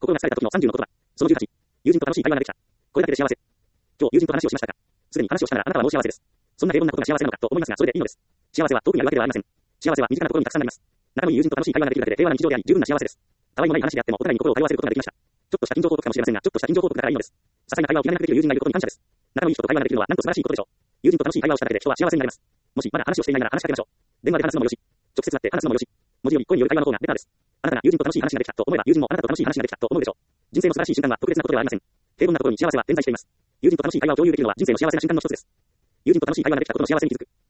心が疲れた時の30の言葉。その18。友人と楽しい会話ができた。これだけで幸せ。今日友人と話をしましたが、すでに話をしたならあなたはもう幸せです。そんな平凡なことが幸せなのかと思いますが、それでいいのです。幸せは遠くにあるわけではありません。幸せは身近なところにたくさんあります。仲のいい友人と楽しい会話ができるだけで平和な日常であり、十分な幸せです。たわいもない話であってもお互いに心を通わせることができました。ちょっとした近所報告かもしれませんが、ちょっとした近所報告だからいいのです。些細な会話を気兼ねなくできる友人がいることに感謝です。仲のいい人と会話ができるのはなんと素晴らしいことでしょう。友人と楽しい会話をしただけで人は幸せになれます。もしまだ話をしていないなら話しかけましょう。電話で話すのもよし、直接会って話すのもよし、文字より声による会話の方がベターです。あなたが友人と楽しい話ができたと思えば、友人もあなたと楽しい話ができたと思うでしょう。人生の素晴らしい瞬間は特別なことではありません。平凡なところに幸せは点在しています。友人と楽しい会話を共有できるのは人生の幸せな瞬間の一つです。友人と楽しい会話ができたことの幸せに気づく。